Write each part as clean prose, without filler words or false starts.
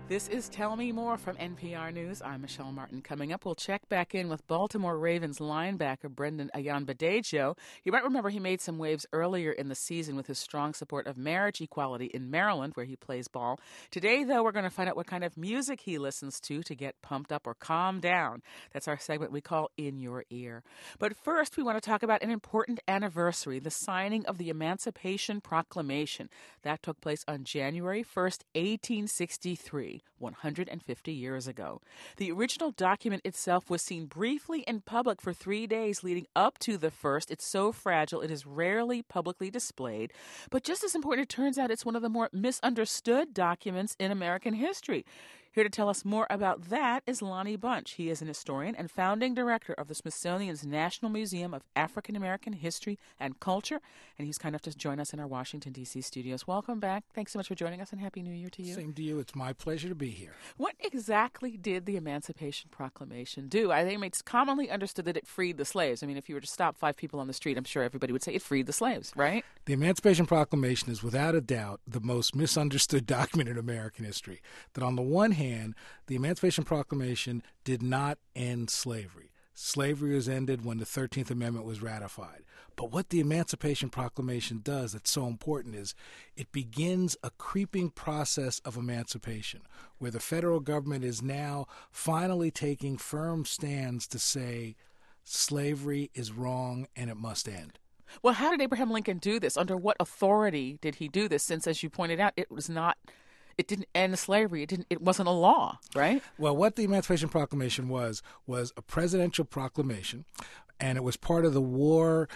This is Tell Me More from NPR News. I'm Michelle Martin. Coming up, we'll check back in with Baltimore Ravens linebacker Brendan Ayanbadejo. You might remember he made some waves earlier in the season with his strong support of marriage equality in Maryland, where he plays ball. Today, though, we're going to find out what kind of music he listens to get pumped up or calm down. That's our segment we call In Your Ear. But first, we want to talk about an important anniversary, the signing of the Emancipation Proclamation. That took place on January 1st, 1863. 150 years ago. The original document itself was seen briefly in public for 3 days leading up to the first. It's so fragile, it is rarely publicly displayed. But just as important, it turns out it's one of the more misunderstood documents in American history. Here to tell us more about that is Lonnie Bunch. He is an historian and founding director of the Smithsonian's National Museum of African American History and Culture, and he's kind enough to join us in our Washington, D.C. studios. Welcome back. Thanks so much for joining us, and Happy New Year to you. Same to you. It's my pleasure to be here. What exactly did the Emancipation Proclamation do? I think it's commonly understood that it freed the slaves. I mean, if you were to stop 5 people on the street, I'm sure everybody would say it freed the slaves, right? The Emancipation Proclamation is without a doubt the most misunderstood document in American history. That on the one hand, the Emancipation Proclamation did not end slavery. Slavery was ended when the 13th Amendment was ratified. But what the Emancipation Proclamation does that's so important is it begins a creeping process of emancipation where the federal government is now finally taking firm stands to say slavery is wrong and it must end. Well, how did Abraham Lincoln do this? Under what authority did he do this? Since, as you pointed out, it didn't end slavery. It wasn't a law, right? Well, what the Emancipation Proclamation was a presidential proclamation, and it was part of the war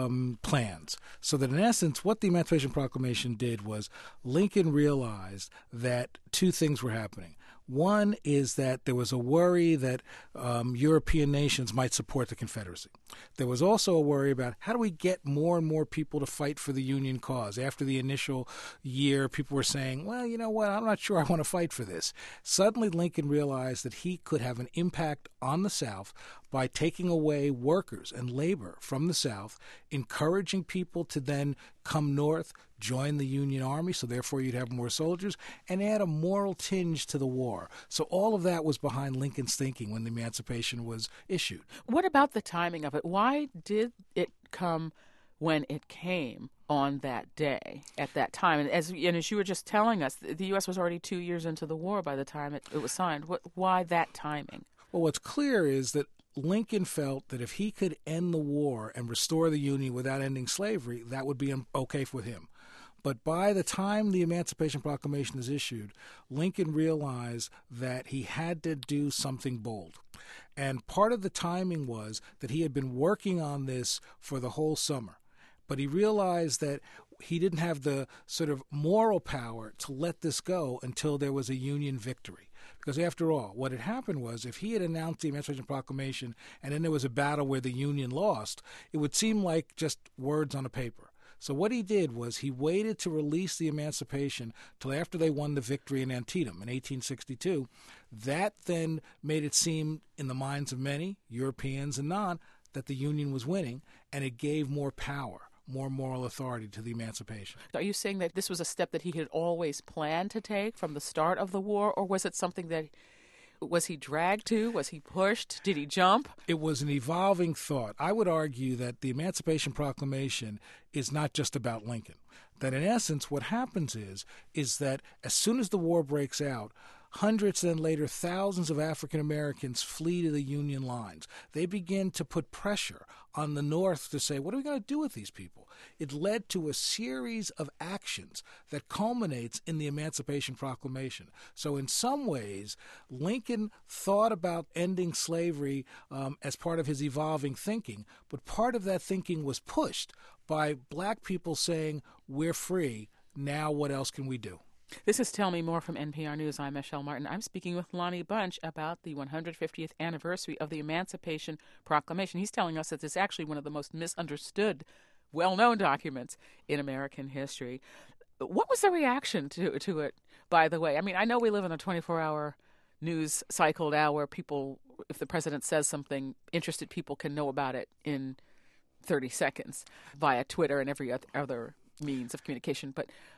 plans. So that in essence, what the Emancipation Proclamation did was Lincoln realized that 2 things were happening. One is that there was a worry that European nations might support the Confederacy. There was also a worry about how do we get more and more people to fight for the Union cause. After the initial year, people were saying, well, you know what, I'm not sure I want to fight for this. Suddenly, Lincoln realized that he could have an impact on the South by taking away workers and labor from the South, encouraging people to then come north, join the Union Army, so therefore you'd have more soldiers, and add a moral tinge to the war. So all of that was behind Lincoln's thinking when the Emancipation was issued. What about the timing of it? Why did it come when it came on that day, at that time? And as you were just telling us, the U.S. was already 2 years into the war by the time it was signed. Why that timing? Well, what's clear is that Lincoln felt that if he could end the war and restore the Union without ending slavery, that would be okay with him. But by the time the Emancipation Proclamation is issued, Lincoln realized that he had to do something bold. And part of the timing was that he had been working on this for the whole summer. But he realized that he didn't have the sort of moral power to let this go until there was a Union victory. Because after all, what had happened was if he had announced the Emancipation Proclamation and then there was a battle where the Union lost, it would seem like just words on a paper. So what he did was he waited to release the Emancipation till after they won the victory in Antietam in 1862. That then made it seem in the minds of many, Europeans and non, that the Union was winning, and it gave more power, more moral authority to the emancipation. Are you saying that this was a step that he had always planned to take from the start of the war, or was it something that was he dragged to? Was he pushed? Did he jump? It was an evolving thought. I would argue that the Emancipation Proclamation is not just about Lincoln. That in essence what happens is that as soon as the war breaks out, hundreds, then later thousands of African Americans flee to the Union lines. They begin to put pressure on the North to say, what are we going to do with these people? It led to a series of actions that culminates in the Emancipation Proclamation. So in some ways, Lincoln thought about ending slavery as part of his evolving thinking, but part of that thinking was pushed by black people saying, we're free, now what else can we do? This is Tell Me More from NPR News. I'm Michelle Martin. I'm speaking with Lonnie Bunch about the 150th anniversary of the Emancipation Proclamation. He's telling us that it's actually one of the most misunderstood, well-known documents in American history. What was the reaction to it, by the way? I mean, I know we live in a 24-hour news cycle now where people, if the president says something, interested people can know about it in 30 seconds via Twitter and every other means of communication. But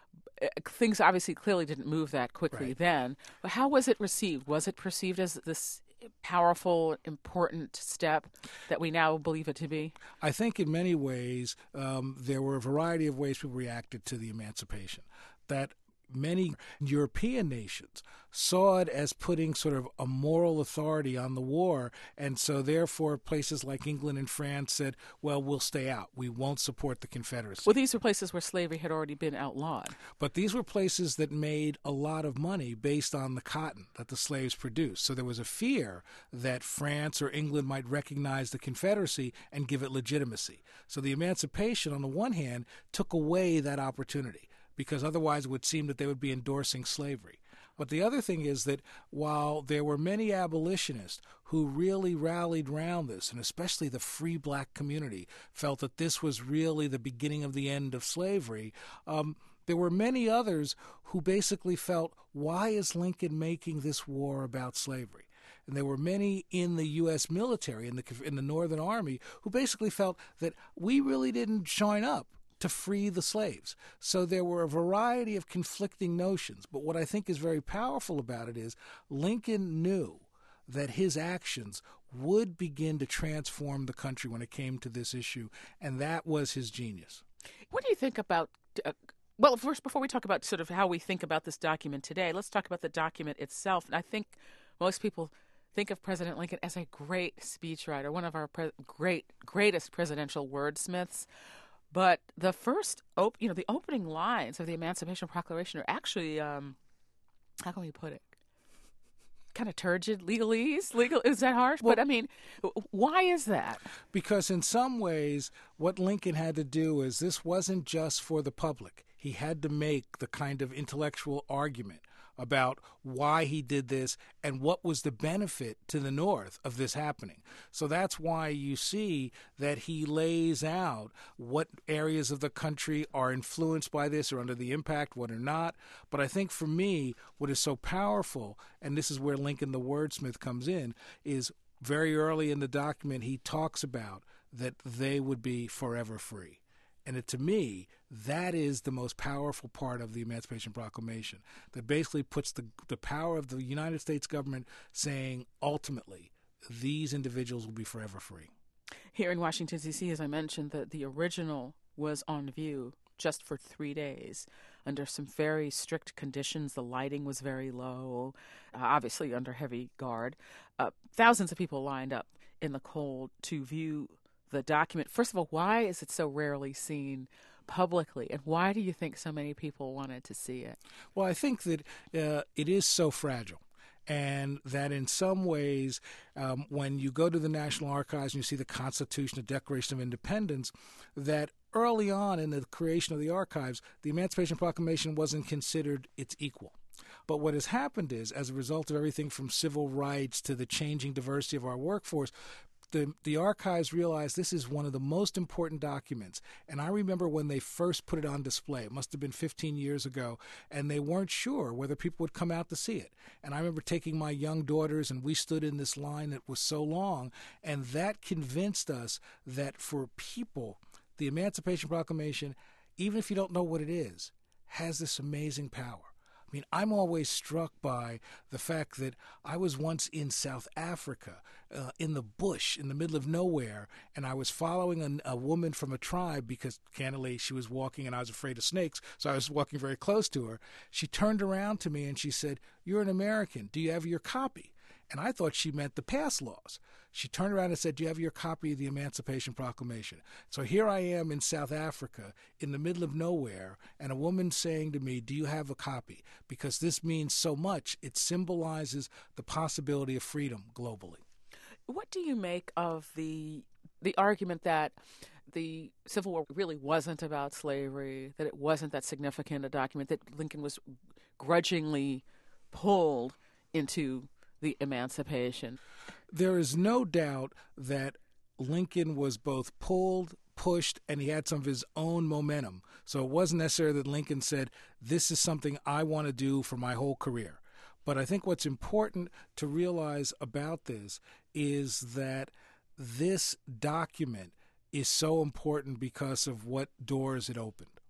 Things obviously clearly didn't move that quickly then. But how was it received? Was it perceived as this powerful, important step that we now believe it to be? I think in many ways there were a variety of ways people reacted to the emancipation. That many European nations saw it as putting sort of a moral authority on the war, and so therefore places like England and France said, well, we'll stay out. We won't support the Confederacy. Well, these were places where slavery had already been outlawed. But these were places that made a lot of money based on the cotton that the slaves produced. So there was a fear that France or England might recognize the Confederacy and give it legitimacy. So the emancipation, on the one hand, took away that opportunity, because otherwise it would seem that they would be endorsing slavery. But the other thing is that while there were many abolitionists who really rallied around this, and especially the free black community felt that this was really the beginning of the end of slavery, there were many others who basically felt, why is Lincoln making this war about slavery? And there were many in the U.S. military, in the Northern Army, who basically felt that we really didn't join up to free the slaves. So there were a variety of conflicting notions. But what I think is very powerful about it is Lincoln knew that his actions would begin to transform the country when it came to this issue, and that was his genius. What do you think about... well, first, before we talk about sort of how we think about this document today, let's talk about the document itself. And I think most people think of President Lincoln as a great speechwriter, one of our greatest presidential wordsmiths. But the first, the opening lines of the Emancipation Proclamation are actually, how can we put it? Kind of turgid legalese. Is that harsh? Well, but I mean, why is that? Because in some ways, what Lincoln had to do is this wasn't just for the public. He had to make the kind of intellectual argument about why he did this and what was the benefit to the North of this happening. So that's why you see that he lays out what areas of the country are influenced by this or under the impact, what are not. But I think for me, what is so powerful, and this is where Lincoln the wordsmith comes in, is very early in the document he talks about that they would be forever free. And to me, that is the most powerful part of the Emancipation Proclamation, that basically puts the power of the United States government saying, ultimately, these individuals will be forever free. Here in Washington, D.C., as I mentioned, the original was on view just for 3 days under some very strict conditions. The lighting was very low, obviously under heavy guard. Thousands of people lined up in the cold to view the document. First of all, why is it so rarely seen publicly, and why do you think so many people wanted to see it? Well, I think that it is so fragile, and that in some ways, when you go to the National Archives and you see the Constitution, the Declaration of Independence, that early on in the creation of the archives, the Emancipation Proclamation wasn't considered its equal. But what has happened is, as a result of everything from civil rights to the changing diversity of our workforce, the archives realized this is one of the most important documents. And I remember when they first put it on display, it must have been 15 years ago, and they weren't sure whether people would come out to see it. And I remember taking my young daughters, and we stood in this line that was so long, and that convinced us that for people, the Emancipation Proclamation, even if you don't know what it is, has this amazing power. I mean, I'm always struck by the fact that I was once in South Africa, in the bush, in the middle of nowhere, and I was following a woman from a tribe because, candidly, she was walking and I was afraid of snakes, so I was walking very close to her. She turned around to me and she said, "You're an American. Do you have your copy?" And I thought she meant the pass laws. She turned around and said, "Do you have your copy of the Emancipation Proclamation?" So here I am in South Africa, in the middle of nowhere, and a woman saying to me, "Do you have a copy?" Because this means so much. It symbolizes the possibility of freedom globally. What do you make of the argument that the Civil War really wasn't about slavery, that it wasn't that significant a document, that Lincoln was grudgingly pulled into the emancipation? There is no doubt that Lincoln was both pulled, pushed, and he had some of his own momentum. So it wasn't necessarily that Lincoln said, this is something I want to do for my whole career. But I think what's important to realize about this is that this document is so important because of what doors it opened.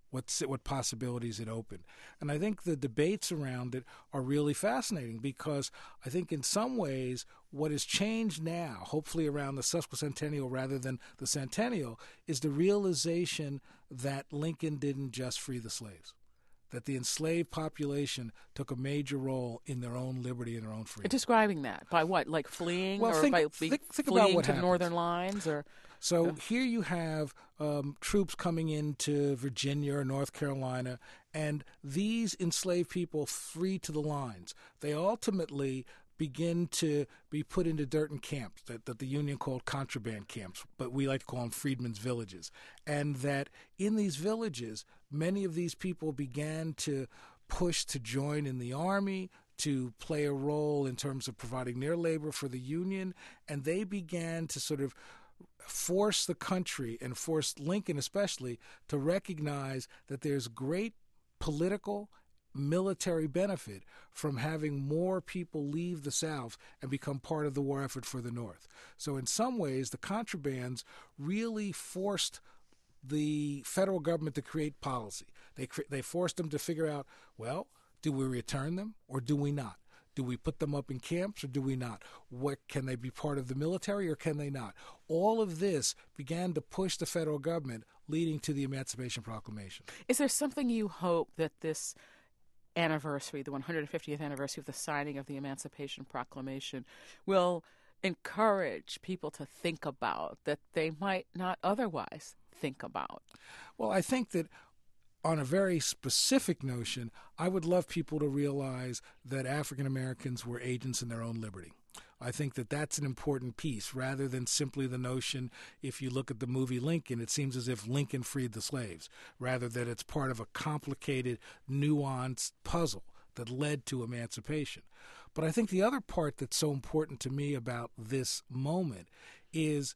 what possibilities it opened. And I think the debates around it are really fascinating because I think in some ways what has changed now, hopefully around the sesquicentennial rather than the centennial, is the realization that Lincoln didn't just free the slaves, that the enslaved population took a major role in their own liberty and their own freedom. Describing that by what, like fleeing, well, or think, by think fleeing about what to the happens. northern lines, or so here you have troops coming into Virginia or North Carolina, and these enslaved people free to the lines. They ultimately begin to be put into certain camps that the Union called contraband camps, but we like to call them freedmen's villages. And that in these villages, many of these people began to push to join in the army, to play a role in terms of providing their labor for the Union, and they began to sort of force the country, and force Lincoln especially, to recognize that there's great political, military benefit from having more people leave the South and become part of the war effort for the North. So in some ways, the contrabands really forced the federal government to create policy. They forced them to figure out, well, do we return them or do we not? Do we put them up in camps or do we not? What, can they be part of the military or can they not? All of this began to push the federal government, leading to the Emancipation Proclamation. Is there something you hope that this anniversary, the 150th anniversary of the signing of the Emancipation Proclamation, will encourage people to think about that they might not otherwise think about? Well, I think that on a very specific notion, I would love people to realize that African Americans were agents in their own liberty. I think that that's an important piece, rather than simply the notion, if you look at the movie Lincoln, it seems as if Lincoln freed the slaves, rather that it's part of a complicated, nuanced puzzle that led to emancipation. But I think the other part that's so important to me about this moment is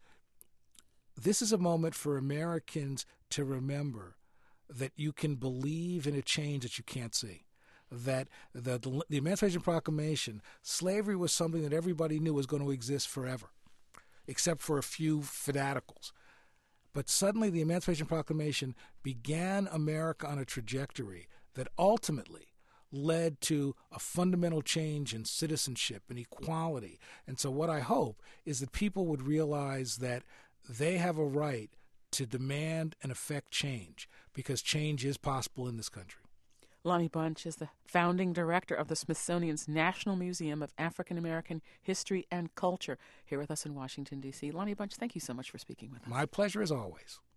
this is a moment for Americans to remember that you can believe in a change that you can't see. That the Emancipation Proclamation, slavery was something that everybody knew was going to exist forever, except for a few fanaticals. But suddenly the Emancipation Proclamation began America on a trajectory that ultimately led to a fundamental change in citizenship and equality. And so what I hope is that people would realize that they have a right to demand and affect change, because change is possible in this country. Lonnie Bunch is the founding director of the Smithsonian's National Museum of African American History and Culture, here with us in Washington, D.C. Lonnie Bunch, thank you so much for speaking with us. My pleasure as always.